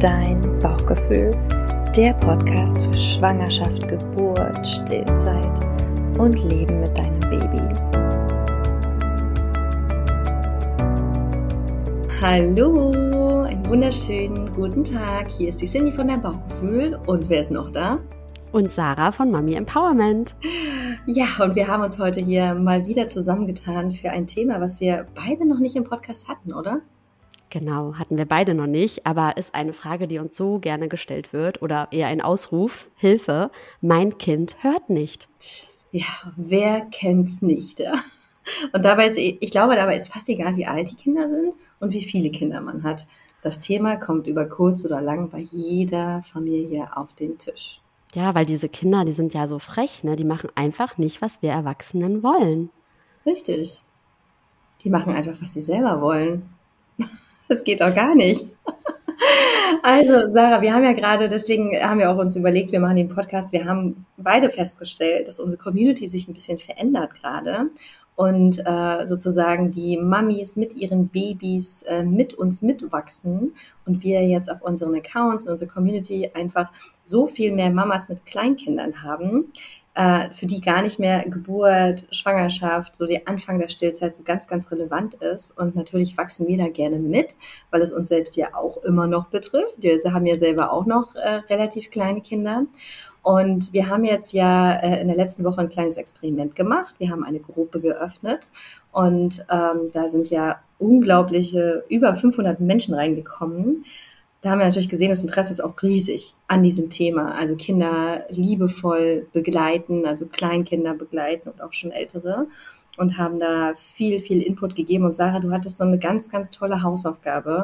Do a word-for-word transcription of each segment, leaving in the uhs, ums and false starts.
dein Bauchgefühl, der Podcast für Schwangerschaft, Geburt, Stillzeit und Leben mit deinem Baby. Hallo, einen wunderschönen guten Tag. Hier ist die Cindy von dein Bauchgefühl und wer ist noch da? Und Sarah von Mami Empowerment. Ja, und wir haben uns heute hier mal wieder zusammengetan für ein Thema, was wir beide noch nicht im Podcast hatten, oder? Genau, hatten wir beide noch nicht, aber ist eine Frage, die uns so gerne gestellt wird oder eher ein Ausruf, Hilfe, mein Kind hört nicht. Ja, wer kennt's nicht, ja? Und dabei ist, ich glaube, dabei ist fast egal, wie alt die Kinder sind und wie viele Kinder man hat. Das Thema kommt über kurz oder lang bei jeder Familie auf den Tisch. Ja, weil diese Kinder, die sind ja so frech, ne? Die machen einfach nicht, was wir Erwachsenen wollen. Richtig. Die machen einfach, was sie selber wollen. Das geht doch gar nicht. Also Sarah, wir haben ja gerade, deswegen haben wir auch uns überlegt, wir machen den Podcast, wir haben beide festgestellt, dass unsere Community sich ein bisschen verändert gerade und äh, sozusagen die Mamis mit ihren Babys äh, mit uns mitwachsen und wir jetzt auf unseren Accounts, in unserer Community einfach so viel mehr Mamas mit Kleinkindern haben, äh, für die gar nicht mehr Geburt, Schwangerschaft, so der Anfang der Stillzeit so ganz, ganz relevant ist. Und natürlich wachsen wir da gerne mit, weil es uns selbst ja auch immer noch betrifft. Wir haben ja selber auch noch äh, relativ kleine Kinder. Und wir haben jetzt ja äh, in der letzten Woche ein kleines Experiment gemacht. Wir haben eine Gruppe geöffnet und ähm, da sind ja unglaubliche über fünfhundert Menschen reingekommen. Da haben wir natürlich gesehen, das Interesse ist auch riesig an diesem Thema. Also Kinder liebevoll begleiten, also Kleinkinder begleiten und auch schon ältere. Und haben da viel, viel Input gegeben. Und Sarah, du hattest so eine ganz, ganz tolle Hausaufgabe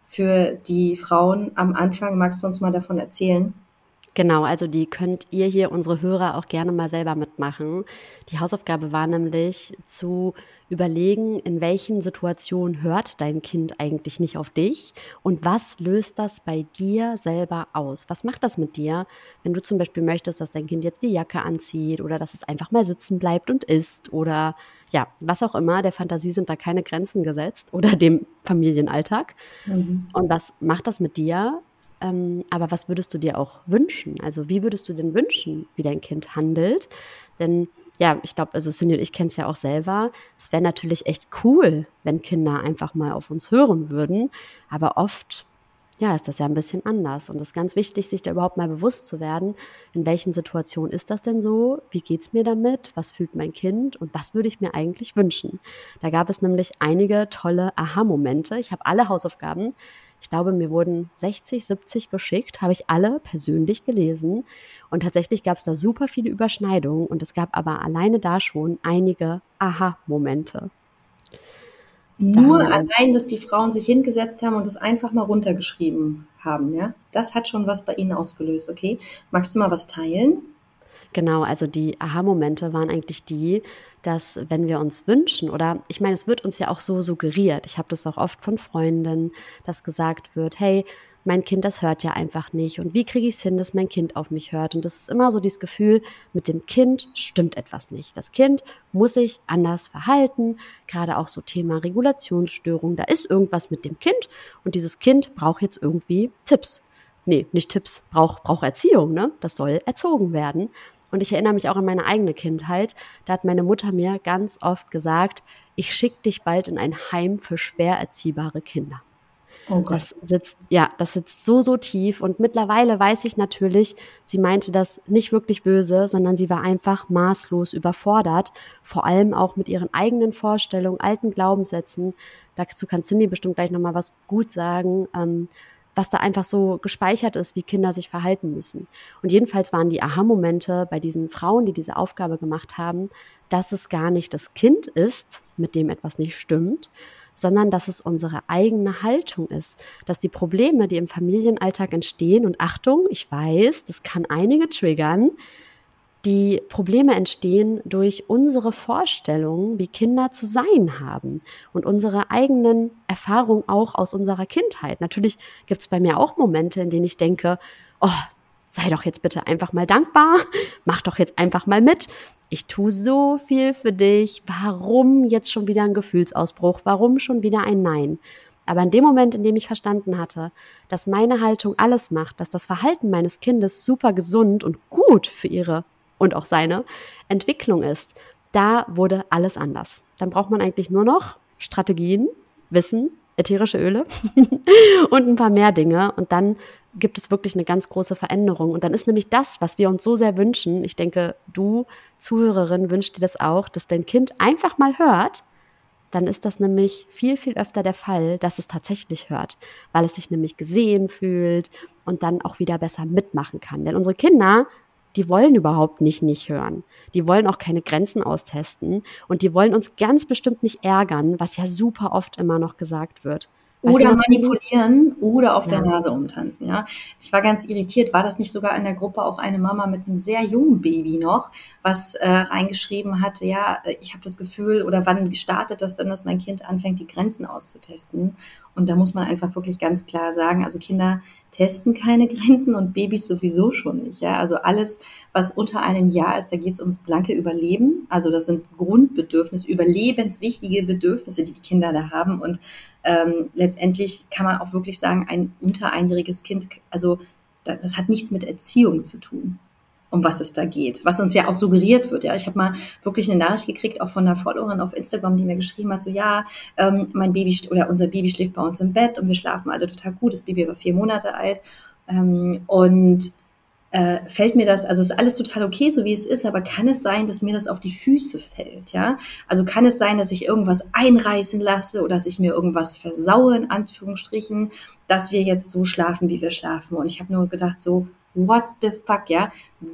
für die Frauen am Anfang. Magst du uns mal davon erzählen? Genau, also die könnt ihr hier, unsere Hörer, auch gerne mal selber mitmachen. Die Hausaufgabe war nämlich zu überlegen, in welchen Situationen hört dein Kind eigentlich nicht auf dich und was löst das bei dir selber aus? Was macht das mit dir, wenn du zum Beispiel möchtest, dass dein Kind jetzt die Jacke anzieht oder dass es einfach mal sitzen bleibt und isst oder ja, was auch immer, der Fantasie sind da keine Grenzen gesetzt oder dem Familienalltag. Mhm. Und was macht das mit dir? Ähm, aber was würdest du dir auch wünschen? Also wie würdest du denn wünschen, wie dein Kind handelt? Denn ja, ich glaube, also Cindy und ich kennen es ja auch selber. Es wäre natürlich echt cool, wenn Kinder einfach mal auf uns hören würden. Aber oft, ja, ist das ja ein bisschen anders. Und es ist ganz wichtig, sich da überhaupt mal bewusst zu werden, in welchen Situationen ist das denn so? Wie geht's mir damit? Was fühlt mein Kind? Und was würde ich mir eigentlich wünschen? Da gab es nämlich einige tolle Aha-Momente. Ich habe alle Hausaufgaben, ich glaube, mir wurden sechzig, siebzig geschickt, habe ich alle persönlich gelesen. Und tatsächlich gab es da super viele Überschneidungen. Und es gab aber alleine da schon einige Aha-Momente. Nur allein, dass die Frauen sich hingesetzt haben und das einfach mal runtergeschrieben haben, ja? Das hat schon was bei ihnen ausgelöst, okay? Magst du mal was teilen? Genau, also die Aha-Momente waren eigentlich die, dass wenn wir uns wünschen oder ich meine, es wird uns ja auch so suggeriert, ich habe das auch oft von Freunden, dass gesagt wird, hey, mein Kind, das hört ja einfach nicht und wie kriege ich es hin, dass mein Kind auf mich hört und das ist immer so dieses Gefühl, mit dem Kind stimmt etwas nicht. Das Kind muss sich anders verhalten, gerade auch so Thema Regulationsstörung, da ist irgendwas mit dem Kind und dieses Kind braucht jetzt irgendwie Tipps. Nee, nicht Tipps, braucht braucht Erziehung, ne? Das soll erzogen werden. Und ich erinnere mich auch an meine eigene Kindheit. Da hat meine Mutter mir ganz oft gesagt, ich schicke dich bald in ein Heim für schwer erziehbare Kinder. Oh Gott. Das sitzt, ja, das sitzt so, so tief. Und mittlerweile weiß ich natürlich, sie meinte das nicht wirklich böse, sondern sie war einfach maßlos überfordert. Vor allem auch mit ihren eigenen Vorstellungen, alten Glaubenssätzen. Dazu kann Cindy bestimmt gleich nochmal was gut sagen, ähm, was da einfach so gespeichert ist, wie Kinder sich verhalten müssen. Und jedenfalls waren die Aha-Momente bei diesen Frauen, die diese Aufgabe gemacht haben, dass es gar nicht das Kind ist, mit dem etwas nicht stimmt, sondern dass es unsere eigene Haltung ist, dass die Probleme, die im Familienalltag entstehen, und Achtung, ich weiß, das kann einige triggern, die Probleme entstehen durch unsere Vorstellungen, wie Kinder zu sein haben und unsere eigenen Erfahrungen auch aus unserer Kindheit. Natürlich gibt es bei mir auch Momente, in denen ich denke, oh, sei doch jetzt bitte einfach mal dankbar, mach doch jetzt einfach mal mit. Ich tue so viel für dich, warum jetzt schon wieder ein Gefühlsausbruch, warum schon wieder ein Nein? Aber in dem Moment, in dem ich verstanden hatte, dass meine Haltung alles macht, dass das Verhalten meines Kindes super gesund und gut für ihre und auch seine Entwicklung ist, da wurde alles anders. Dann braucht man eigentlich nur noch Strategien, Wissen, ätherische Öle und ein paar mehr Dinge. Und dann gibt es wirklich eine ganz große Veränderung. Und dann ist nämlich das, was wir uns so sehr wünschen, ich denke, du, Zuhörerin, wünschst dir das auch, dass dein Kind einfach mal hört, dann ist das nämlich viel, viel öfter der Fall, dass es tatsächlich hört, weil es sich nämlich gesehen fühlt und dann auch wieder besser mitmachen kann. Denn unsere Kinder, die wollen überhaupt nicht nicht hören. Die wollen auch keine Grenzen austesten und die wollen uns ganz bestimmt nicht ärgern, was ja super oft immer noch gesagt wird. Weißt Oder du noch, Cindy? manipulieren oder auf der Ja. Nase umtanzen, ja. Ich war ganz irritiert. War das nicht sogar in der Gruppe auch eine Mama mit einem sehr jungen Baby noch, was äh, reingeschrieben hatte, ja, äh, ich habe das Gefühl, oder wann startet das denn, dass mein Kind anfängt, die Grenzen auszutesten? Und da muss man einfach wirklich ganz klar sagen, also Kinder testen keine Grenzen und Babys sowieso schon nicht, ja. Also alles, was unter einem Jahr ist, da geht es ums blanke Überleben. Also das sind Grundbedürfnisse, überlebenswichtige Bedürfnisse, die die Kinder da haben. Und ähm, letztendlich kann man auch wirklich sagen, ein unter einjähriges Kind, also das, das hat nichts mit Erziehung zu tun, um was es da geht, was uns ja auch suggeriert wird. Ja, ich habe mal wirklich eine Nachricht gekriegt, auch von einer Followerin auf Instagram, die mir geschrieben hat, so ja, ähm, mein Baby oder unser Baby schläft bei uns im Bett und wir schlafen alle total gut. Das Baby war vier Monate alt ähm, und äh, fällt mir das, also ist alles total okay, so wie es ist, aber kann es sein, dass mir das auf die Füße fällt, ja? Also kann es sein, dass ich irgendwas einreißen lasse oder dass ich mir irgendwas versaue, in Anführungsstrichen, dass wir jetzt so schlafen, wie wir schlafen? Und ich habe nur gedacht so, what the fuck, ja?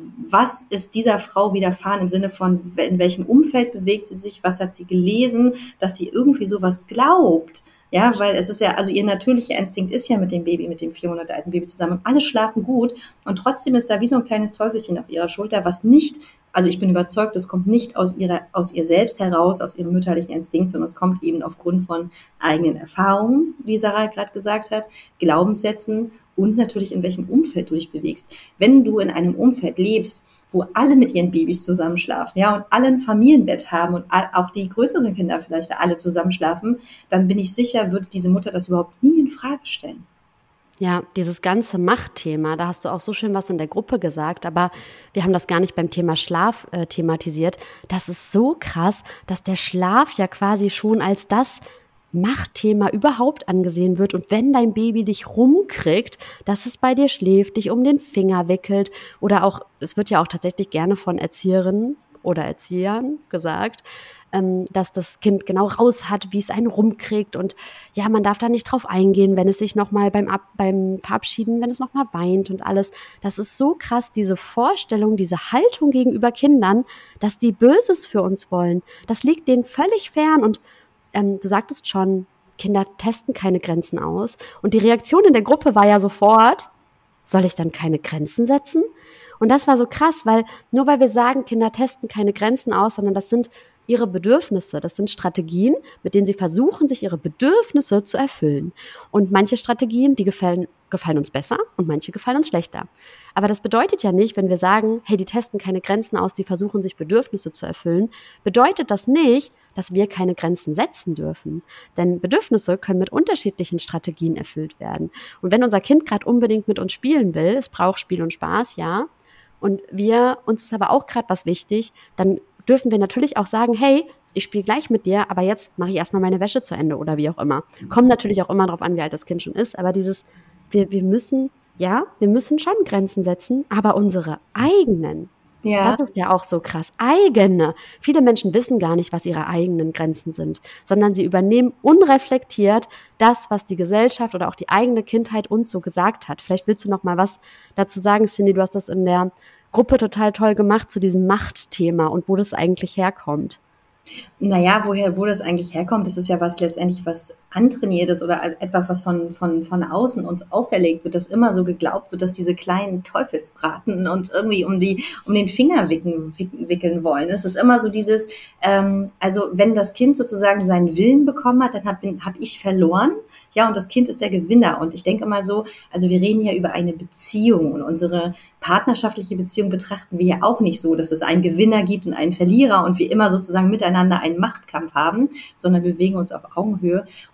Was ist dieser Frau widerfahren im Sinne von, in welchem Umfeld bewegt sie sich, was hat sie gelesen, dass sie irgendwie sowas glaubt? Ja, weil es ist ja, also ihr natürlicher Instinkt ist ja mit dem Baby, mit dem vier Monate alten Baby zusammen und alle schlafen gut und trotzdem ist da wie so ein kleines Teufelchen auf ihrer Schulter, was nicht, also ich bin überzeugt, das kommt nicht aus ihrer, aus ihr selbst heraus, aus ihrem mütterlichen Instinkt, sondern es kommt eben aufgrund von eigenen Erfahrungen, wie Sarah gerade gesagt hat, Glaubenssätzen und natürlich in welchem Umfeld du dich bewegst. Wenn du in einem Umfeld lebst, wo alle mit ihren Babys zusammenschlafen, ja, und alle ein Familienbett haben und auch die größeren Kinder vielleicht alle zusammenschlafen, dann bin ich sicher, würde diese Mutter das überhaupt nie in Frage stellen. Ja, dieses ganze Machtthema, da hast du auch so schön was in der Gruppe gesagt, aber wir haben das gar nicht beim Thema Schlaf äh, thematisiert. Das ist so krass, dass der Schlaf ja quasi schon als das Machtthema überhaupt angesehen wird. Und wenn dein Baby dich rumkriegt, dass es bei dir schläft, dich um den Finger wickelt oder auch, es wird ja auch tatsächlich gerne von Erzieherinnen oder Erziehern gesagt, ähm, dass das Kind genau raus hat, wie es einen rumkriegt und ja, man darf da nicht drauf eingehen, wenn es sich nochmal beim, Ab- beim Verabschieden, wenn es nochmal weint und alles. Das ist so krass, diese Vorstellung, diese Haltung gegenüber Kindern, dass die Böses für uns wollen. Das liegt denen völlig fern und Ähm, du sagtest schon, Kinder testen keine Grenzen aus. Und die Reaktion in der Gruppe war ja sofort, soll ich dann keine Grenzen setzen? Und das war so krass, weil nur weil wir sagen, Kinder testen keine Grenzen aus, sondern das sind ihre Bedürfnisse, das sind Strategien, mit denen sie versuchen, sich ihre Bedürfnisse zu erfüllen. Und manche Strategien, die gefallen, gefallen uns besser und manche gefallen uns schlechter. Aber das bedeutet ja nicht, wenn wir sagen, hey, die testen keine Grenzen aus, die versuchen, sich Bedürfnisse zu erfüllen, bedeutet das nicht, dass wir keine Grenzen setzen dürfen. Denn Bedürfnisse können mit unterschiedlichen Strategien erfüllt werden. Und wenn unser Kind gerade unbedingt mit uns spielen will, es braucht Spiel und Spaß, ja, und wir, uns ist aber auch gerade was wichtig, dann dürfen wir natürlich auch sagen, hey, ich spiele gleich mit dir, aber jetzt mache ich erstmal meine Wäsche zu Ende oder wie auch immer. Kommt natürlich auch immer darauf an, wie alt das Kind schon ist, aber dieses, wir, wir müssen, ja, wir müssen schon Grenzen setzen, aber unsere eigenen. Ja. Das ist ja auch so krass. Eigene. Viele Menschen wissen gar nicht, was ihre eigenen Grenzen sind, sondern sie übernehmen unreflektiert das, was die Gesellschaft oder auch die eigene Kindheit uns so gesagt hat. Vielleicht willst du noch mal was dazu sagen, Cindy, du hast das in der Gruppe total toll gemacht zu diesem Machtthema und wo das eigentlich herkommt. Naja, woher, wo das eigentlich herkommt, das ist ja was letztendlich was Antrainiertes oder etwas, was von, von, von außen uns auferlegt wird, dass immer so geglaubt wird, dass diese kleinen Teufelsbraten uns irgendwie um die, um den Finger wickeln, wickeln wollen. Es ist immer so dieses, ähm, also wenn das Kind sozusagen seinen Willen bekommen hat, dann habe hab ich verloren, ja, und das Kind ist der Gewinner. Und ich denke mal so, also wir reden ja über eine Beziehung und unsere partnerschaftliche Beziehung betrachten wir ja auch nicht so, dass es einen Gewinner gibt und einen Verlierer und wir immer sozusagen miteinander einen Machtkampf haben, sondern wir bewegen uns auf Augenhöhe. Und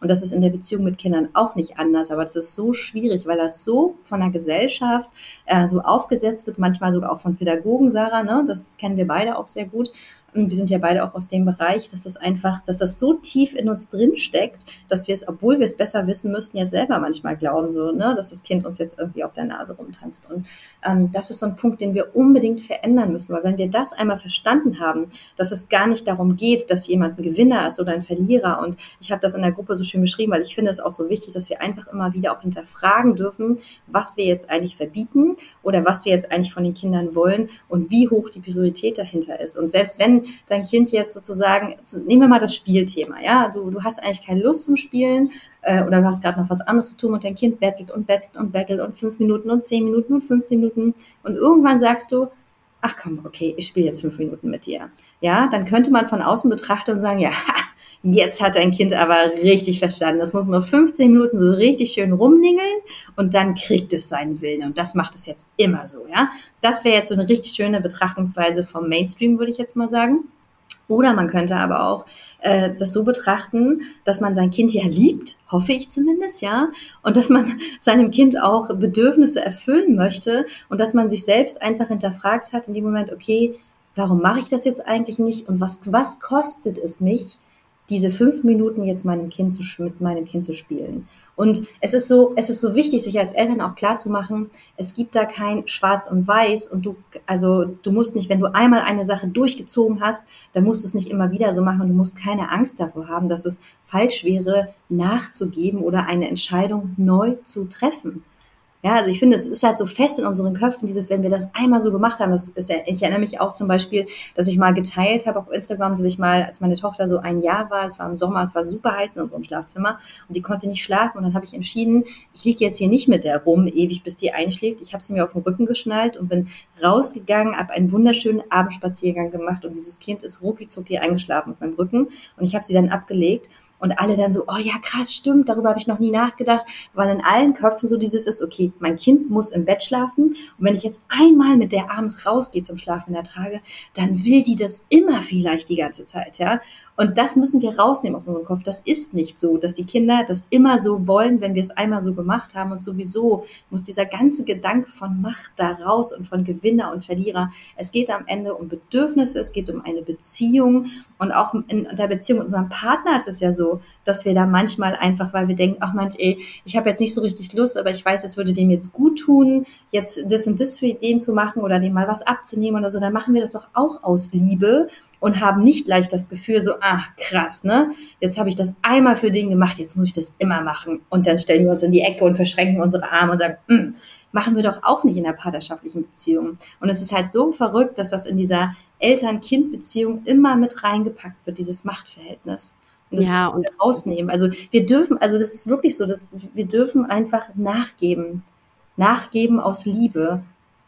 Und das ist in der Beziehung mit Kindern auch nicht anders. Aber das ist so schwierig, weil das so von der Gesellschaft äh, so aufgesetzt wird, manchmal sogar auch von Pädagogen, Sarah, ne? Das kennen wir beide auch sehr gut. Und wir sind ja beide auch aus dem Bereich, dass das einfach, dass das so tief in uns drin steckt, dass wir es, obwohl wir es besser wissen müssten, ja selber manchmal glauben, so, ne, dass das Kind uns jetzt irgendwie auf der Nase rumtanzt. Und ähm, das ist so ein Punkt, den wir unbedingt verändern müssen, weil wenn wir das einmal verstanden haben, dass es gar nicht darum geht, dass jemand ein Gewinner ist oder ein Verlierer. Und ich habe das in der Gruppe so schön beschrieben, weil ich finde es auch so wichtig, dass wir einfach immer wieder auch hinterfragen dürfen, was wir jetzt eigentlich verbieten oder was wir jetzt eigentlich von den Kindern wollen und wie hoch die Priorität dahinter ist. Und selbst wenn dein Kind jetzt sozusagen, nehmen wir mal das Spielthema, ja, du, du hast eigentlich keine Lust zum Spielen äh, oder du hast gerade noch was anderes zu tun und dein Kind bettelt und bettelt und bettelt und fünf Minuten und zehn Minuten und fünfzehn Minuten und irgendwann sagst du, ach komm, okay, ich spiele jetzt fünf Minuten mit dir. Ja, dann könnte man von außen betrachten und sagen, ja, jetzt hat dein Kind aber richtig verstanden. Das muss nur fünfzehn Minuten so richtig schön rumningeln und dann kriegt es seinen Willen. Und das macht es jetzt immer so, ja. Das wäre jetzt so eine richtig schöne Betrachtungsweise vom Mainstream, würde ich jetzt mal sagen. Oder man könnte aber auch äh, das so betrachten, dass man sein Kind ja liebt, hoffe ich zumindest, ja, und dass man seinem Kind auch Bedürfnisse erfüllen möchte und dass man sich selbst einfach hinterfragt hat in dem Moment, okay, warum mache ich das jetzt eigentlich nicht und was, was kostet es mich, diese fünf Minuten jetzt meinem Kind zu, mit meinem Kind zu spielen. Und es ist so, es ist so wichtig, sich als Eltern auch klar zu machen, es gibt da kein Schwarz und Weiß und du, also du musst nicht, wenn du einmal eine Sache durchgezogen hast, dann musst du es nicht immer wieder so machen und du musst keine Angst davor haben, dass es falsch wäre, nachzugeben oder eine Entscheidung neu zu treffen. Ja, also ich finde, es ist halt so fest in unseren Köpfen, dieses, wenn wir das einmal so gemacht haben, das ist ja, ich erinnere mich auch zum Beispiel, dass ich mal geteilt habe auf Instagram, dass ich mal, als meine Tochter so ein Jahr war, es war im Sommer, es war super heiß in unserem Schlafzimmer und die konnte nicht schlafen und dann habe ich entschieden, ich liege jetzt hier nicht mit der rum, ewig bis die einschläft, ich habe sie mir auf den Rücken geschnallt und bin rausgegangen, habe einen wunderschönen Abendspaziergang gemacht und dieses Kind ist rucki-zucki eingeschlafen auf meinem Rücken und ich habe sie dann abgelegt. Und alle dann so, oh ja, krass, stimmt, darüber habe ich noch nie nachgedacht, weil in allen Köpfen so dieses ist, okay, mein Kind muss im Bett schlafen und wenn ich jetzt einmal mit der abends rausgehe zum Schlafen in der Trage, dann will die das immer vielleicht die ganze Zeit, ja. Und das müssen wir rausnehmen aus unserem Kopf. Das ist nicht so, dass die Kinder das immer so wollen, wenn wir es einmal so gemacht haben. Und sowieso muss dieser ganze Gedanke von Macht da raus und von Gewinner und Verlierer. Es geht am Ende um Bedürfnisse, es geht um eine Beziehung. Und auch in der Beziehung mit unserem Partner ist es ja so, dass wir da manchmal einfach, weil wir denken, ach Mensch, ey, ich habe jetzt nicht so richtig Lust, aber ich weiß, es würde dem jetzt gut tun, jetzt das und das für den zu machen oder dem mal was abzunehmen oder so. Dann machen wir das doch auch aus Liebe und haben nicht gleich das Gefühl so, ach krass, ne, jetzt habe ich das einmal für den gemacht, jetzt muss ich das immer machen. Und dann stellen wir uns in die Ecke und verschränken unsere Arme und sagen, mm, machen wir doch auch nicht in der partnerschaftlichen Beziehung. Und es ist halt so verrückt, dass das in dieser Eltern-Kind-Beziehung immer mit reingepackt wird, dieses Machtverhältnis. Und das Ja, müssen wir und rausnehmen. Also wir dürfen, also das ist wirklich so, dass wir dürfen einfach nachgeben. Nachgeben aus Liebe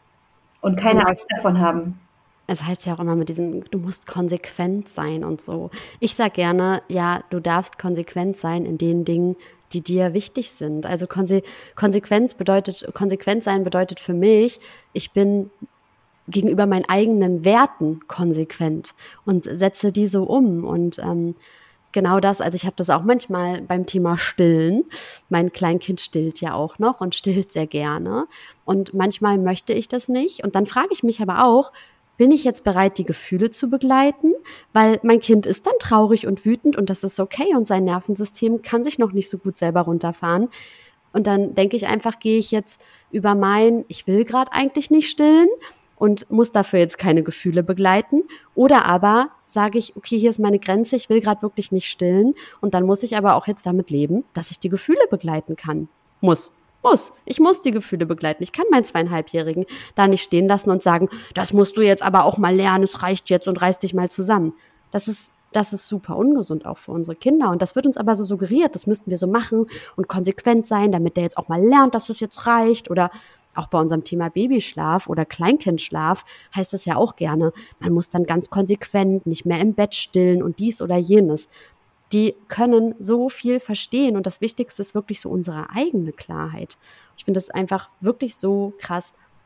und keine genau. Angst davon haben. Es heißt ja auch immer mit diesem, du musst konsequent sein und so. Ich sage gerne, ja, du darfst konsequent sein in den Dingen, die dir wichtig sind. Also Konse- Konsequenz bedeutet, konsequent sein bedeutet für mich, ich bin gegenüber meinen eigenen Werten konsequent und setze die so um. Und ähm, genau das, also ich habe das auch manchmal beim Thema Stillen. Mein Kleinkind stillt ja auch noch und stillt sehr gerne. Und manchmal möchte ich das nicht. Und dann frage ich mich aber auch, bin ich jetzt bereit, die Gefühle zu begleiten? Weil mein Kind ist dann traurig und wütend und das ist okay und sein Nervensystem kann sich noch nicht so gut selber runterfahren. Und dann denke ich einfach, gehe ich jetzt über mein, ich will gerade eigentlich nicht stillen und muss dafür jetzt keine Gefühle begleiten. Oder aber sage ich, okay, hier ist meine Grenze, ich will gerade wirklich nicht stillen. Und dann muss ich aber auch jetzt damit leben, dass ich die Gefühle begleiten kann. Muss. Muss. Ich muss die Gefühle begleiten. Ich kann meinen Zweieinhalbjährigen da nicht stehen lassen und sagen, das musst du jetzt aber auch mal lernen, es reicht jetzt und reiß dich mal zusammen. Das ist, das ist super ungesund auch für unsere Kinder. Und das wird uns aber so suggeriert, das müssten wir so machen und konsequent sein, damit der jetzt auch mal lernt, dass es jetzt reicht. Oder auch bei unserem Thema Babyschlaf oder Kleinkindschlaf heißt das ja auch gerne, man muss dann ganz konsequent nicht mehr im Bett stillen und dies oder jenes. Die können so viel verstehen und das Wichtigste ist wirklich so unsere eigene Klarheit. Ich finde das einfach wirklich so krass.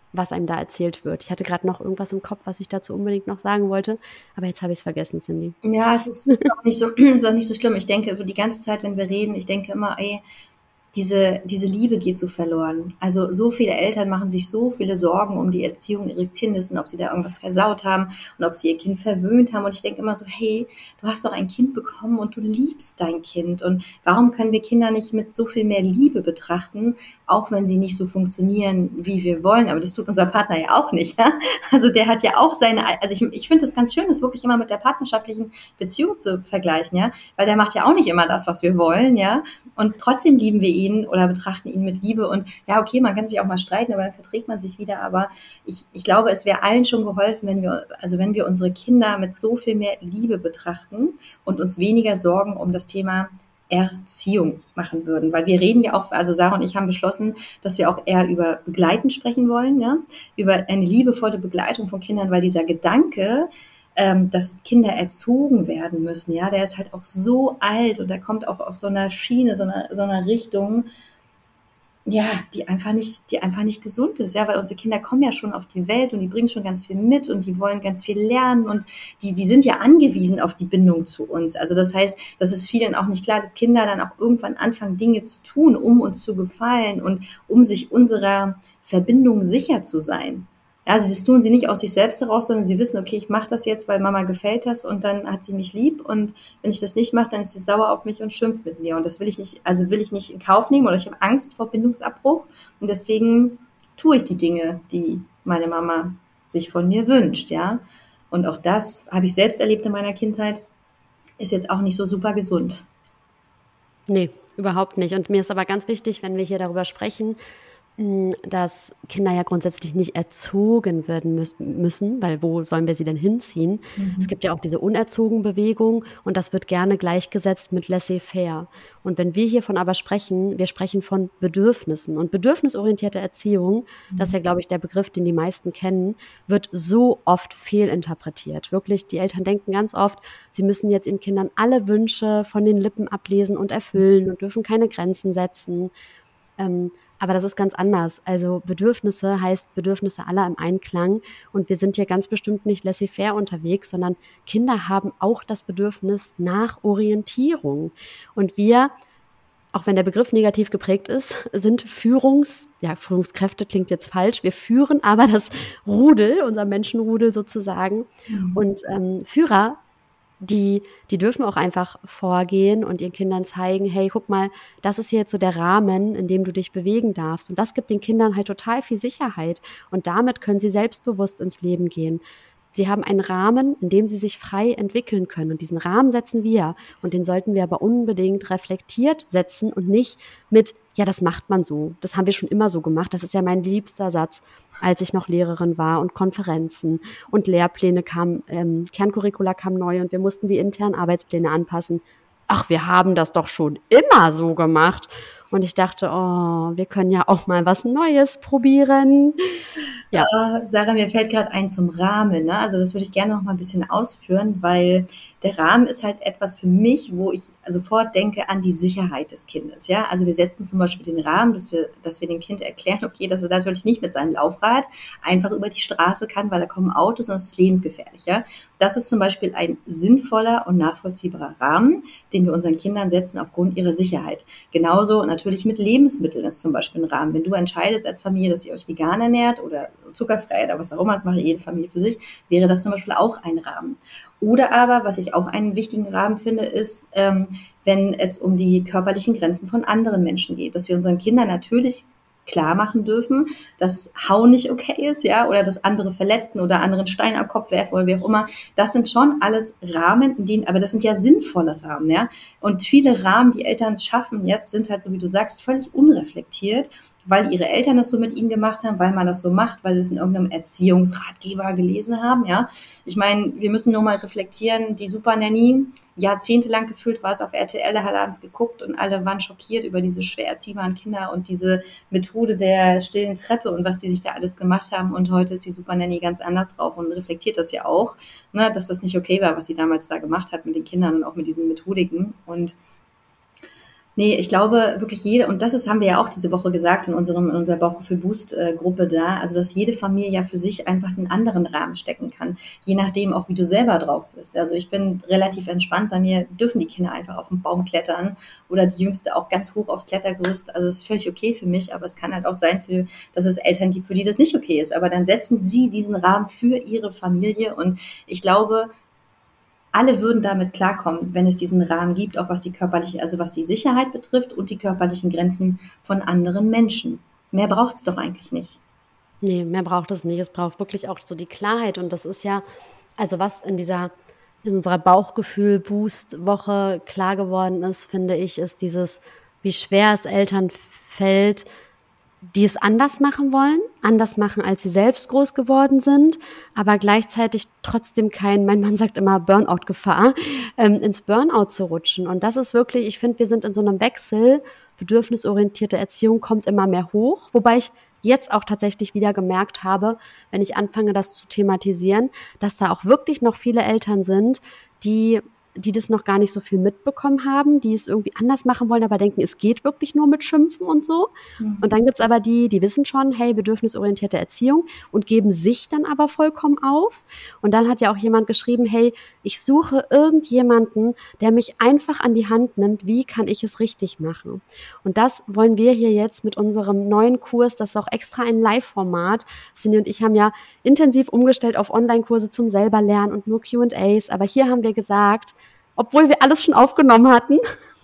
was einem da erzählt wird. Ich hatte gerade noch irgendwas im Kopf, was ich dazu unbedingt noch sagen wollte, aber jetzt habe ich es vergessen, Cindy. Ja, es ist, ist, auch nicht so, ist auch nicht so schlimm. Ich denke, die ganze Zeit, wenn wir reden, ich denke immer, ey, diese, diese Liebe geht so verloren. Also so viele Eltern machen sich so viele Sorgen um die Erziehung ihres Kindes und ob sie da irgendwas versaut haben und ob sie ihr Kind verwöhnt haben. Und ich denke immer so, hey, du hast doch ein Kind bekommen und du liebst dein Kind. Und warum können wir Kinder nicht mit so viel mehr Liebe betrachten, auch wenn sie nicht so funktionieren, wie wir wollen? Aber das tut unser Partner ja auch nicht. Ja? Also der hat ja auch seine, also ich, ich finde es ganz schön, das wirklich immer mit der partnerschaftlichen Beziehung zu vergleichen, ja, weil der macht ja auch nicht immer das, was wir wollen, ja. Und trotzdem lieben wir ihn oder betrachten ihn mit Liebe. Und ja, okay, man kann sich auch mal streiten, aber dann verträgt man sich wieder. Aber ich, ich glaube, es wäre allen schon geholfen, wenn wir, also wenn wir unsere Kinder mit so viel mehr Liebe betrachten und uns weniger Sorgen um das Thema Erziehung machen würden. Weil wir reden ja auch, also Sarah und ich haben beschlossen, dass wir auch eher über Begleiten sprechen wollen, ja, über eine liebevolle Begleitung von Kindern, weil dieser Gedanke, ähm, dass Kinder erzogen werden müssen, ja, der ist halt auch so alt und der kommt auch aus so einer Schiene, so einer, so einer Richtung, ja, die einfach nicht, die einfach nicht gesund ist, ja, weil unsere Kinder kommen ja schon auf die Welt und die bringen schon ganz viel mit und die wollen ganz viel lernen und die, die sind ja angewiesen auf die Bindung zu uns. Also das heißt, das ist vielen auch nicht klar, dass Kinder dann auch irgendwann anfangen, Dinge zu tun, um uns zu gefallen und um sich unserer Verbindung sicher zu sein. Ja, also das tun sie nicht aus sich selbst heraus, sondern sie wissen, okay, ich mache das jetzt, weil Mama gefällt das und dann hat sie mich lieb und wenn ich das nicht mache, dann ist sie sauer auf mich und schimpft mit mir und das will ich nicht, also will ich nicht in Kauf nehmen oder ich habe Angst vor Bindungsabbruch und deswegen tue ich die Dinge, die meine Mama sich von mir wünscht, ja. Und auch das habe ich selbst erlebt in meiner Kindheit, ist jetzt auch nicht so super gesund. Nee, überhaupt nicht. Und mir ist aber ganz wichtig, wenn wir hier darüber sprechen, dass Kinder ja grundsätzlich nicht erzogen werden müssen, weil wo sollen wir sie denn hinziehen? Mhm. Es gibt ja auch diese Unerzogen-Bewegung und das wird gerne gleichgesetzt mit laissez-faire. Und wenn wir hiervon aber sprechen, wir sprechen von Bedürfnissen und bedürfnisorientierte Erziehung, mhm. das ist ja, glaube ich, der Begriff, den die meisten kennen, wird so oft fehlinterpretiert. Wirklich, die Eltern denken ganz oft, sie müssen jetzt ihren Kindern alle Wünsche von den Lippen ablesen und erfüllen und dürfen keine Grenzen setzen. Ähm, Aber das ist ganz anders. Also Bedürfnisse heißt Bedürfnisse aller im Einklang. Und wir sind hier ganz bestimmt nicht laissez-faire unterwegs, sondern Kinder haben auch das Bedürfnis nach Orientierung. Und wir, auch wenn der Begriff negativ geprägt ist, sind Führungs, ja, Führungskräfte klingt jetzt falsch. Wir führen aber das Rudel, unser Menschenrudel sozusagen. Mhm. Und ähm, Führer, Die, die dürfen auch einfach vorgehen und ihren Kindern zeigen, hey, guck mal, das ist hier jetzt so der Rahmen, in dem du dich bewegen darfst. Und das gibt den Kindern halt total viel Sicherheit. Und damit können sie selbstbewusst ins Leben gehen. Sie haben einen Rahmen, in dem sie sich frei entwickeln können. Und diesen Rahmen setzen wir. Und den sollten wir aber unbedingt reflektiert setzen und nicht mit, ja, das macht man so. Das haben wir schon immer so gemacht. Das ist ja mein liebster Satz, als ich noch Lehrerin war und Konferenzen und Lehrpläne kamen, ähm, Kerncurricula kamen neu und wir mussten die internen Arbeitspläne anpassen. Ach, wir haben das doch schon immer so gemacht. Und ich dachte, oh, wir können ja auch mal was Neues probieren. Ja. Äh, Sarah, mir fällt gerade ein zum Rahmen, ne? Also das würde ich gerne noch mal ein bisschen ausführen, weil der Rahmen ist halt etwas für mich, wo ich sofort denke an die Sicherheit des Kindes, ja? Also wir setzen zum Beispiel den Rahmen, dass wir, dass wir dem Kind erklären, okay, dass er natürlich nicht mit seinem Laufrad einfach über die Straße kann, weil da kommen Autos und das ist lebensgefährlich, ja? Das ist zum Beispiel ein sinnvoller und nachvollziehbarer Rahmen, den wir unseren Kindern setzen aufgrund ihrer Sicherheit. Genauso natürlich mit Lebensmitteln ist zum Beispiel ein Rahmen. Wenn du entscheidest als Familie, dass ihr euch vegan ernährt oder zuckerfrei oder was auch immer, das macht jede Familie für sich, wäre das zum Beispiel auch ein Rahmen. Oder aber, was ich auch einen wichtigen Rahmen finde, ist, ähm, wenn es um die körperlichen Grenzen von anderen Menschen geht, dass wir unseren Kindern natürlich klar machen dürfen, dass Hauen nicht okay ist, ja, oder dass andere verletzen oder anderen Stein am Kopf werfen oder wie auch immer. Das sind schon alles Rahmen, in denen, aber das sind ja sinnvolle Rahmen, ja. Und viele Rahmen, die Eltern schaffen jetzt, sind halt, so wie du sagst, völlig unreflektiert, weil ihre Eltern das so mit ihnen gemacht haben, weil man das so macht, weil sie es in irgendeinem Erziehungsratgeber gelesen haben, ja. Ich meine, wir müssen nur mal reflektieren, die Super Nanny, jahrzehntelang gefühlt war es auf R T L, haben es geguckt und alle waren schockiert über diese schwer erziehbaren Kinder und diese Methode der stillen Treppe und was die sich da alles gemacht haben. Und heute ist die Super Nanny ganz anders drauf und reflektiert das ja auch, ne, dass das nicht okay war, was sie damals da gemacht hat mit den Kindern und auch mit diesen Methodiken. Und Nee, ich glaube wirklich jede, und das ist, haben wir ja auch diese Woche gesagt in unserem, in unserer Bauchgefühl-Boost-Gruppe da, also dass jede Familie ja für sich einfach einen anderen Rahmen stecken kann, je nachdem auch, wie du selber drauf bist. Also ich bin relativ entspannt, bei mir dürfen die Kinder einfach auf den Baum klettern oder die Jüngste auch ganz hoch aufs Klettergerüst, also das ist völlig okay für mich, aber es kann halt auch sein, für, dass es Eltern gibt, für die das nicht okay ist, aber dann setzen sie diesen Rahmen für ihre Familie und ich glaube, alle würden damit klarkommen, wenn es diesen Rahmen gibt, auch was die körperliche, also was die Sicherheit betrifft und die körperlichen Grenzen von anderen Menschen. Mehr braucht es doch eigentlich nicht. Nee, mehr braucht es nicht. Es braucht wirklich auch so die Klarheit. Und das ist ja, also was in dieser, in unserer Bauchgefühl-Boost-Woche klar geworden ist, finde ich, ist dieses, wie schwer es Eltern fällt, die es anders machen wollen, anders machen, als sie selbst groß geworden sind, aber gleichzeitig trotzdem kein, mein Mann sagt immer Burnout-Gefahr, ähm, ins Burnout zu rutschen. Und das ist wirklich, ich finde, wir sind in so einem Wechsel, bedürfnisorientierte Erziehung kommt immer mehr hoch, wobei ich jetzt auch tatsächlich wieder gemerkt habe, wenn ich anfange, das zu thematisieren, dass da auch wirklich noch viele Eltern sind, die die das noch gar nicht so viel mitbekommen haben, die es irgendwie anders machen wollen, aber denken, es geht wirklich nur mit Schimpfen und so. Mhm. Und dann gibt's aber die, die wissen schon, hey, bedürfnisorientierte Erziehung und geben sich dann aber vollkommen auf. Und dann hat ja auch jemand geschrieben, hey, ich suche irgendjemanden, der mich einfach an die Hand nimmt, wie kann ich es richtig machen? Und das wollen wir hier jetzt mit unserem neuen Kurs, das ist auch extra ein Live-Format. Cindy und ich haben ja intensiv umgestellt auf Online-Kurse zum selber lernen und nur Q and A's, aber hier haben wir gesagt, obwohl wir alles schon aufgenommen hatten,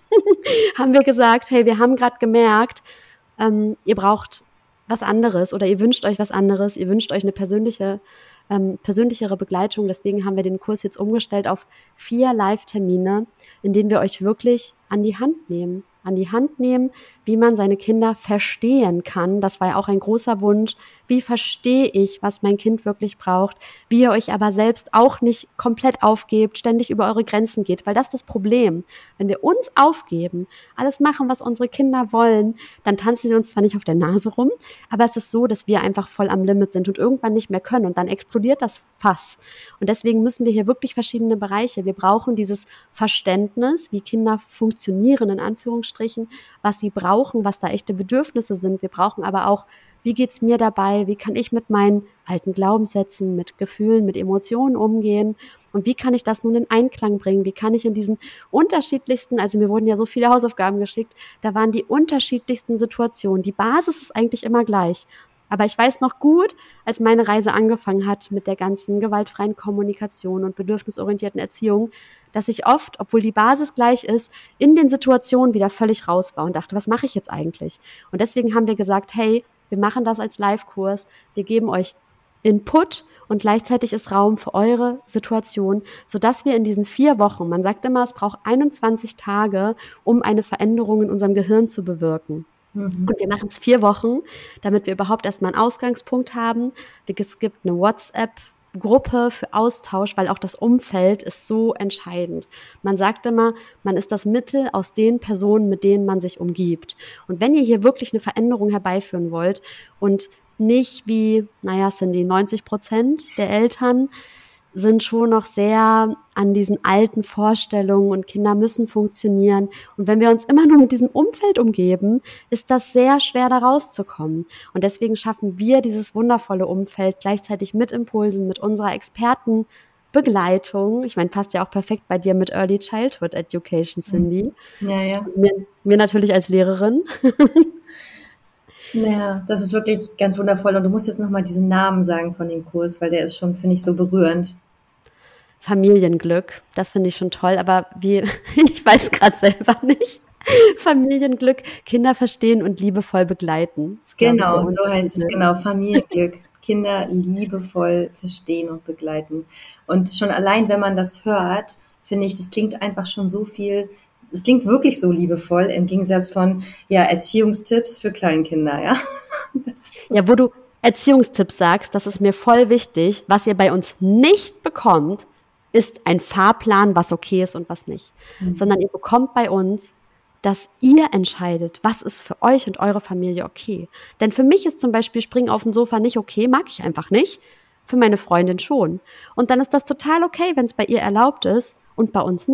haben wir gesagt, hey, wir haben gerade gemerkt, ähm, ihr braucht was anderes oder ihr wünscht euch was anderes, ihr wünscht euch eine persönliche, ähm, persönlichere Begleitung. Deswegen haben wir den Kurs jetzt umgestellt auf vier Live-Termine, in denen wir euch wirklich an die Hand nehmen. an die Hand nehmen, wie man seine Kinder verstehen kann. Das war ja auch ein großer Wunsch. Wie verstehe ich, was mein Kind wirklich braucht? Wie ihr euch aber selbst auch nicht komplett aufgebt, ständig über eure Grenzen geht, weil das ist das Problem. Wenn wir uns aufgeben, alles machen, was unsere Kinder wollen, dann tanzen sie uns zwar nicht auf der Nase rum, aber es ist so, dass wir einfach voll am Limit sind und irgendwann nicht mehr können und dann explodiert das Fass. Und deswegen müssen wir hier wirklich verschiedene Bereiche. Wir brauchen dieses Verständnis, wie Kinder funktionieren, in Anführungsstrichen, was sie brauchen, was da echte Bedürfnisse sind. Wir brauchen aber auch, wie geht's mir dabei? Wie kann ich mit meinen alten Glaubenssätzen, mit Gefühlen, mit Emotionen umgehen? Und wie kann ich das nun in Einklang bringen? Wie kann ich in diesen unterschiedlichsten, also mir wurden ja so viele Hausaufgaben geschickt, da waren die unterschiedlichsten Situationen. Die Basis ist eigentlich immer gleich. Aber ich weiß noch gut, als meine Reise angefangen hat mit der ganzen gewaltfreien Kommunikation und bedürfnisorientierten Erziehung, dass ich oft, obwohl die Basis gleich ist, in den Situationen wieder völlig raus war und dachte, was mache ich jetzt eigentlich? Und deswegen haben wir gesagt, hey, wir machen das als Live-Kurs, wir geben euch Input und gleichzeitig ist Raum für eure Situation, sodass wir in diesen vier Wochen, man sagt immer, es braucht einundzwanzig Tage, um eine Veränderung in unserem Gehirn zu bewirken. Mhm. Und wir machen es vier Wochen, damit wir überhaupt erstmal einen Ausgangspunkt haben. Es gibt eine WhatsApp-Gruppe für Austausch, weil auch das Umfeld ist so entscheidend. Man sagt immer, man ist das Mittel aus den Personen, mit denen man sich umgibt. Und wenn ihr hier wirklich eine Veränderung herbeiführen wollt und nicht wie, naja, es sind die neunzig Prozent der Eltern, sind schon noch sehr an diesen alten Vorstellungen und Kinder müssen funktionieren. Und wenn wir uns immer nur mit diesem Umfeld umgeben, ist das sehr schwer, da rauszukommen. Und deswegen schaffen wir dieses wundervolle Umfeld gleichzeitig mit Impulsen, mit unserer Expertenbegleitung. Ich meine, passt ja auch perfekt bei dir mit Early Childhood Education, Cindy. Ja, ja. Mir, mir natürlich als Lehrerin. Ja, das ist wirklich ganz wundervoll. Und du musst jetzt nochmal diesen Namen sagen von dem Kurs, weil der ist schon, finde ich, so berührend. Familienglück, das finde ich schon toll, aber wie, ich weiß gerade selber nicht. Familienglück, Kinder verstehen und liebevoll begleiten. Genau, so heißt es, genau, Familienglück. Kinder liebevoll verstehen und begleiten. Und schon allein, wenn man das hört, finde ich, das klingt einfach schon so viel, es klingt wirklich so liebevoll, im Gegensatz von, ja, Erziehungstipps für Kleinkinder, ja. Das ja, wo du Erziehungstipps sagst, das ist mir voll wichtig. Was ihr bei uns nicht bekommt, ist ein Fahrplan, was okay ist und was nicht. Mhm. Sondern ihr bekommt bei uns, dass ihr entscheidet, was ist für euch und eure Familie okay. Denn für mich ist zum Beispiel Springen auf dem Sofa nicht okay, mag ich einfach nicht. Für meine Freundin schon. Und dann ist das total okay, wenn es bei ihr erlaubt ist und bei uns nicht.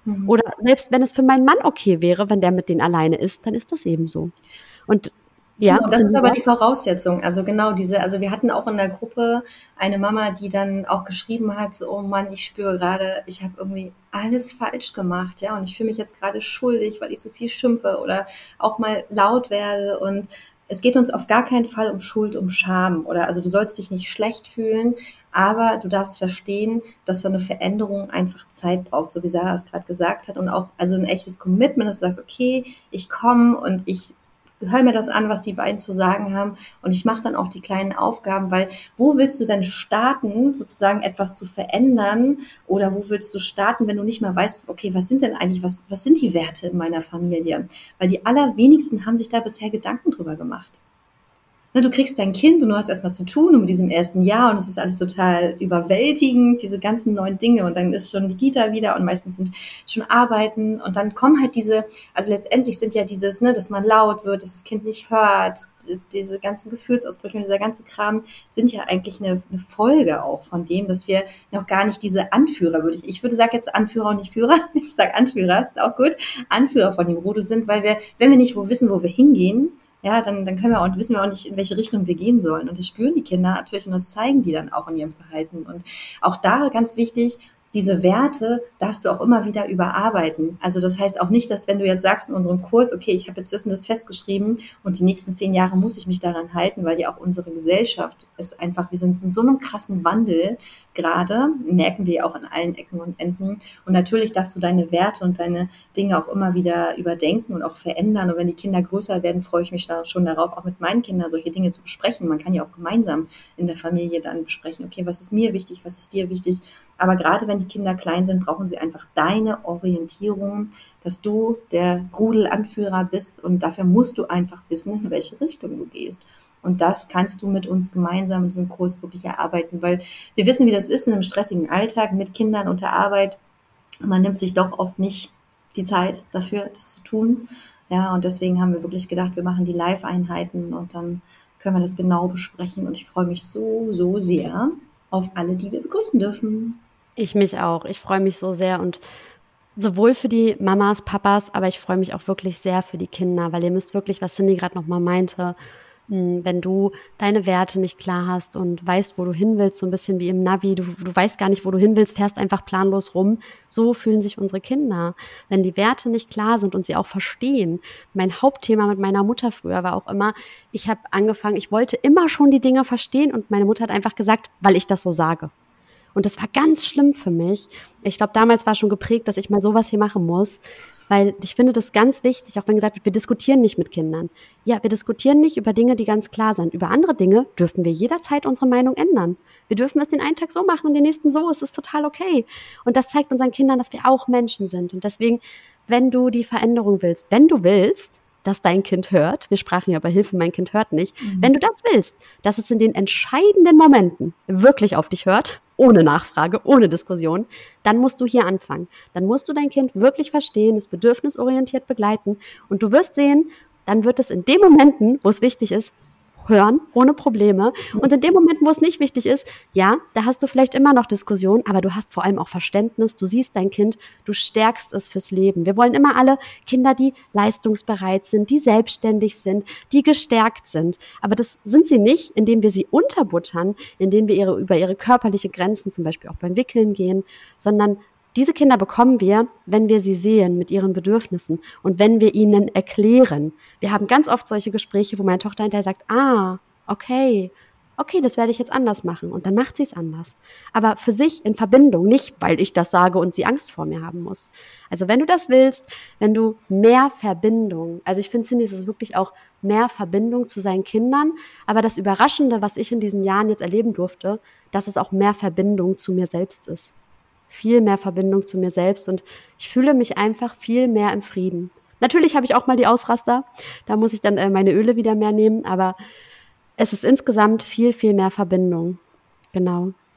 Mhm. Oder selbst wenn es für meinen Mann okay wäre, wenn der mit denen alleine ist, dann ist das eben so. Und ja, Genau, das das sind ist die aber die Werte. Voraussetzung. Also genau diese, also wir hatten auch in der Gruppe eine Mama, die dann auch geschrieben hat, so, oh Mann, ich spüre gerade, ich habe irgendwie alles falsch gemacht, ja, und ich fühle mich jetzt gerade schuldig, weil ich so viel schimpfe oder auch mal laut werde. Und es geht uns auf gar keinen Fall um Schuld, um Scham oder, also du sollst dich nicht schlecht fühlen, aber du darfst verstehen, dass so eine Veränderung einfach Zeit braucht, so wie Sarah es gerade gesagt hat, und auch also ein echtes Commitment, dass du sagst, okay, ich komme und ich höre mir das an, was die beiden zu sagen haben, und ich mache dann auch die kleinen Aufgaben, weil wo willst du denn starten, sozusagen etwas zu verändern, oder wo willst du starten, wenn du nicht mal weißt, okay, was sind denn eigentlich, was, was sind die Werte in meiner Familie? Weil die allerwenigsten haben sich da bisher Gedanken drüber gemacht. Ne, du kriegst dein Kind und du hast erstmal zu tun mit diesem ersten Jahr und es ist alles total überwältigend, diese ganzen neuen Dinge, und dann ist schon die Kita wieder und meistens sind schon Arbeiten und dann kommen halt diese, also letztendlich sind ja dieses, ne, dass man laut wird, dass das Kind nicht hört, diese ganzen Gefühlsausbrüche und dieser ganze Kram sind ja eigentlich eine, eine Folge auch von dem, dass wir noch gar nicht diese Anführer, würde ich, ich würde sagen jetzt Anführer und nicht Führer, ich sage Anführer, ist auch gut, Anführer von dem Rudel sind, weil wir, wenn wir nicht wo wissen, wo wir hingehen, ja, dann, dann können wir auch, wissen wir auch nicht, in welche Richtung wir gehen sollen. Und das spüren die Kinder natürlich und das zeigen die dann auch in ihrem Verhalten. Und auch da ganz wichtig, diese Werte darfst du auch immer wieder überarbeiten. Also das heißt auch nicht, dass wenn du jetzt sagst in unserem Kurs, okay, ich habe jetzt das und das festgeschrieben und die nächsten zehn Jahre muss ich mich daran halten, weil ja auch unsere Gesellschaft ist einfach, wir sind in so einem krassen Wandel gerade, merken wir auch an allen Ecken und Enden. Und natürlich darfst du deine Werte und deine Dinge auch immer wieder überdenken und auch verändern. Und wenn die Kinder größer werden, freue ich mich da schon darauf, auch mit meinen Kindern solche Dinge zu besprechen. Man kann ja auch gemeinsam in der Familie dann besprechen, okay, was ist mir wichtig, was ist dir wichtig. Aber gerade wenn die Kinder klein sind, brauchen sie einfach deine Orientierung, dass du der Rudelanführer bist, und dafür musst du einfach wissen, in welche Richtung du gehst. Und das kannst du mit uns gemeinsam in diesem Kurs wirklich erarbeiten, weil wir wissen, wie das ist in einem stressigen Alltag mit Kindern und der Arbeit. Man nimmt sich doch oft nicht die Zeit dafür, das zu tun. Ja, und deswegen haben wir wirklich gedacht, wir machen die Live-Einheiten und dann können wir das genau besprechen. Und ich freue mich so, so sehr auf alle, die wir begrüßen dürfen. Ich mich auch. Ich freue mich so sehr und sowohl für die Mamas, Papas, aber ich freue mich auch wirklich sehr für die Kinder, weil ihr müsst wirklich, was Cindy gerade nochmal meinte, wenn du deine Werte nicht klar hast und weißt, wo du hin willst, so ein bisschen wie im Navi, du, du weißt gar nicht, wo du hin willst, fährst einfach planlos rum. So fühlen sich unsere Kinder. Wenn die Werte nicht klar sind und sie auch verstehen. Mein Hauptthema mit meiner Mutter früher war auch immer, ich habe angefangen, ich wollte immer schon die Dinge verstehen und meine Mutter hat einfach gesagt, weil ich das so sage. Und das war ganz schlimm für mich. Ich glaube, damals war schon geprägt, dass ich mal sowas hier machen muss, weil ich finde das ganz wichtig, auch wenn gesagt wird, wir diskutieren nicht mit Kindern. Ja, wir diskutieren nicht über Dinge, die ganz klar sind. Über andere Dinge dürfen wir jederzeit unsere Meinung ändern. Wir dürfen es den einen Tag so machen und den nächsten so. Es ist total okay. Und das zeigt unseren Kindern, dass wir auch Menschen sind. Und deswegen, wenn du die Veränderung willst, wenn du willst, dass dein Kind hört, wir sprachen ja bei Hilfe, mein Kind hört nicht, mhm. wenn du das willst, dass es in den entscheidenden Momenten wirklich auf dich hört, ohne Nachfrage, ohne Diskussion, dann musst du hier anfangen. Dann musst du dein Kind wirklich verstehen, es bedürfnisorientiert begleiten und du wirst sehen, dann wird es in den Momenten, wo es wichtig ist, hören, ohne Probleme. Und in dem Moment, wo es nicht wichtig ist, ja, da hast du vielleicht immer noch Diskussion, aber du hast vor allem auch Verständnis, du siehst dein Kind, du stärkst es fürs Leben. Wir wollen immer alle Kinder, die leistungsbereit sind, die selbstständig sind, die gestärkt sind. Aber das sind sie nicht, indem wir sie unterbuttern, indem wir ihre, über ihre körperliche Grenzen zum Beispiel auch beim Wickeln gehen, sondern diese Kinder bekommen wir, wenn wir sie sehen mit ihren Bedürfnissen und wenn wir ihnen erklären. Wir haben ganz oft solche Gespräche, wo meine Tochter hinterher sagt, ah, okay, okay, das werde ich jetzt anders machen. Und dann macht sie es anders. Aber für sich in Verbindung, nicht weil ich das sage und sie Angst vor mir haben muss. Also wenn du das willst, wenn du mehr Verbindung, also ich finde, Cindy, es ist wirklich auch mehr Verbindung zu seinen Kindern, aber das Überraschende, was ich in diesen Jahren jetzt erleben durfte, dass es auch mehr Verbindung zu mir selbst ist. Viel mehr Verbindung zu mir selbst und ich fühle mich einfach viel mehr im Frieden. Natürlich habe ich auch mal die Ausraster, da muss ich dann äh, meine Öle wieder mehr nehmen, aber es ist insgesamt viel, viel mehr Verbindung. Genau.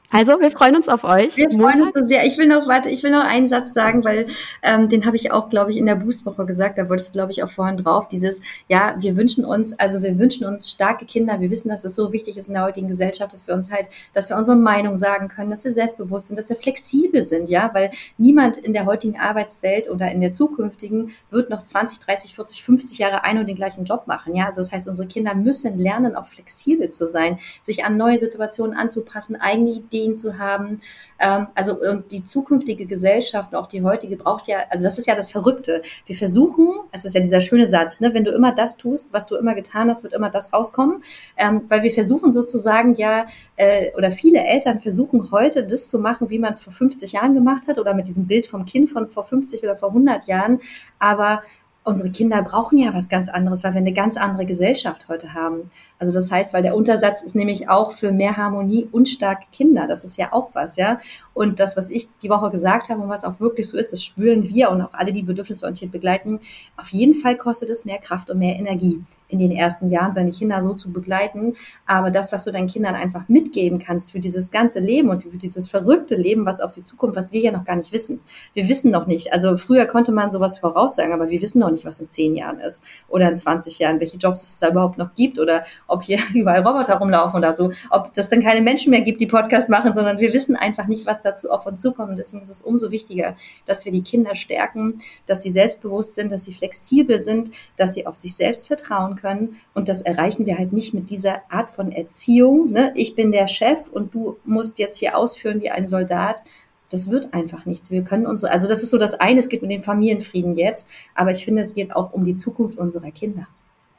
Also, wir freuen uns auf euch. Wir freuen uns so sehr. Ich will noch, warte, ich will noch einen Satz sagen, weil ähm, den habe ich auch, glaube ich, in der Boostwoche gesagt. Da wolltest du, glaube ich, auch vorhin drauf. Dieses, ja, wir wünschen uns, also wir wünschen uns starke Kinder. Wir wissen, dass es so wichtig ist in der heutigen Gesellschaft, dass wir uns halt, dass wir unsere Meinung sagen können, dass wir selbstbewusst sind, dass wir flexibel sind, ja, weil niemand in der heutigen Arbeitswelt oder in der zukünftigen wird noch zwanzig, dreißig, vierzig, fünfzig Jahre ein und den gleichen Job machen, ja. Also das heißt, unsere Kinder müssen lernen, auch flexibel zu sein, sich an neue Situationen anzupassen, eigene Ideen zu haben. Ähm, also und die zukünftige Gesellschaft, auch die heutige, braucht ja, also das ist ja das Verrückte. Wir versuchen, es ist ja dieser schöne Satz, ne, wenn du immer das tust, was du immer getan hast, wird immer das rauskommen. Ähm, weil wir versuchen sozusagen ja, äh, oder viele Eltern versuchen heute das zu machen, wie man es vor fünfzig Jahren gemacht hat oder mit diesem Bild vom Kind von vor fünfzig oder vor hundert Jahren. Aber unsere Kinder brauchen ja was ganz anderes, weil wir eine ganz andere Gesellschaft heute haben. Also das heißt, weil der Untersatz ist nämlich auch für mehr Harmonie und starke Kinder. Das ist ja auch was, ja. Und das, was ich die Woche gesagt habe und was auch wirklich so ist, das spüren wir und auch alle, die bedürfnisorientiert begleiten. Auf jeden Fall kostet es mehr Kraft und mehr Energie in den ersten Jahren, seine Kinder so zu begleiten. Aber das, was du deinen Kindern einfach mitgeben kannst für dieses ganze Leben und für dieses verrückte Leben, was auf sie zukommt, was wir ja noch gar nicht wissen. Wir wissen noch nicht. Also früher konnte man sowas voraussagen, aber wir wissen noch nicht, was in zehn Jahren ist oder in zwanzig Jahren, welche Jobs es da überhaupt noch gibt oder ob hier überall Roboter rumlaufen oder so, ob das dann keine Menschen mehr gibt, die Podcasts machen, sondern wir wissen einfach nicht, was dazu auf uns zukommt. Und deswegen ist es umso wichtiger, dass wir die Kinder stärken, dass sie selbstbewusst sind, dass sie flexibel sind, dass sie auf sich selbst vertrauen können. Und das erreichen wir halt nicht mit dieser Art von Erziehung. Ne? Ich bin der Chef und du musst jetzt hier ausführen wie ein Soldat. Das wird einfach nichts. Wir können unsere, also das ist so das eine, es geht um den Familienfrieden jetzt, aber ich finde, es geht auch um die Zukunft unserer Kinder.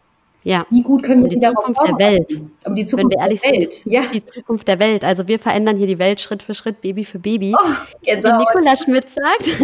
Ja, wie gut können um wir die Zukunft der Welt. Um die Zukunft Wenn wir ehrlich der Welt. Sind, ja. Die Zukunft der Welt. Also wir verändern hier die Welt Schritt für Schritt, Baby für Baby, oh, wie Nicola Schmidt sagt.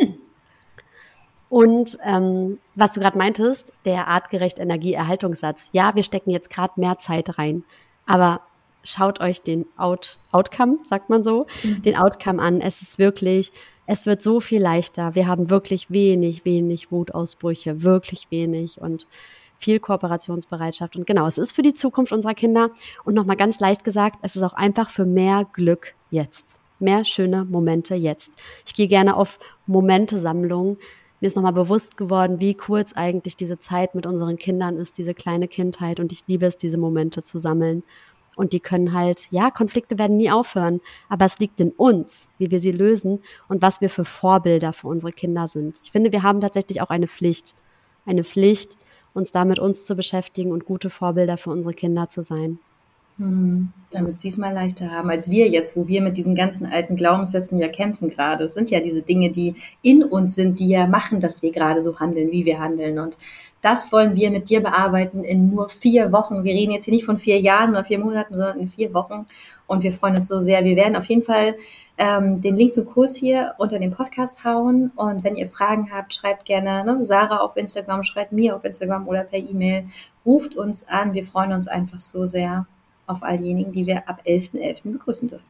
Und ähm, was du gerade meintest, der artgerecht Energieerhaltungssatz. Ja, wir stecken jetzt gerade mehr Zeit rein, aber schaut euch den Out, Outcome, sagt man so, mhm. den Outcome an. Es ist wirklich, es wird so viel leichter. Wir haben wirklich wenig, wenig Wutausbrüche, wirklich wenig und viel Kooperationsbereitschaft. Und genau, es ist für die Zukunft unserer Kinder und nochmal ganz leicht gesagt, es ist auch einfach für mehr Glück jetzt. Mehr schöne Momente jetzt. Ich gehe gerne auf Momentesammlungen. Mir ist nochmal bewusst geworden, wie kurz eigentlich diese Zeit mit unseren Kindern ist, diese kleine Kindheit. Und ich liebe es, diese Momente zu sammeln. Und die können halt, ja, Konflikte werden nie aufhören, aber es liegt in uns, wie wir sie lösen und was wir für Vorbilder für unsere Kinder sind. Ich finde, wir haben tatsächlich auch eine Pflicht, eine Pflicht, uns da mit uns zu beschäftigen und gute Vorbilder für unsere Kinder zu sein. Hm, damit sie es mal leichter haben als wir jetzt, wo wir mit diesen ganzen alten Glaubenssätzen ja kämpfen gerade. Es sind ja diese Dinge, die in uns sind, die ja machen, dass wir gerade so handeln, wie wir handeln. Und das wollen wir mit dir bearbeiten in nur vier Wochen. Wir reden jetzt hier nicht von vier Jahren oder vier Monaten, sondern in vier Wochen. Und wir freuen uns so sehr. Wir werden auf jeden Fall ähm, den Link zum Kurs hier unter den Podcast hauen. Und wenn ihr Fragen habt, schreibt gerne ne, Sarah auf Instagram, schreibt mir auf Instagram oder per E-Mail. Ruft uns an. Wir freuen uns einfach so sehr auf all diejenigen, die wir ab elften elften begrüßen dürfen.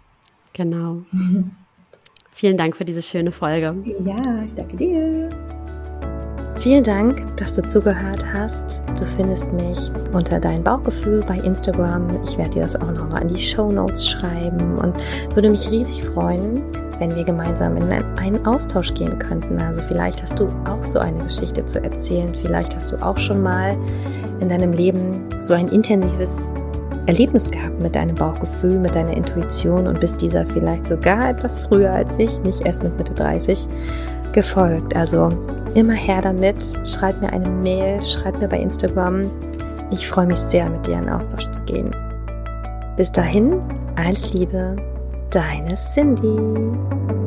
Genau. Vielen Dank für diese schöne Folge. Ja, ich danke dir. Vielen Dank, dass du zugehört hast. Du findest mich unter Dein Bauchgefühl bei Instagram. Ich werde dir das auch nochmal in die Shownotes schreiben und würde mich riesig freuen, wenn wir gemeinsam in einen Austausch gehen könnten. Also vielleicht hast du auch so eine Geschichte zu erzählen. Vielleicht hast du auch schon mal in deinem Leben so ein intensives Erlebnis gehabt mit deinem Bauchgefühl, mit deiner Intuition und bist dieser vielleicht sogar etwas früher als ich, nicht erst mit Mitte dreißig, gefolgt. Also immer her damit, schreib mir eine Mail, schreib mir bei Instagram. Ich freue mich sehr, mit dir in Austausch zu gehen. Bis dahin, alles Liebe, deine Cindy.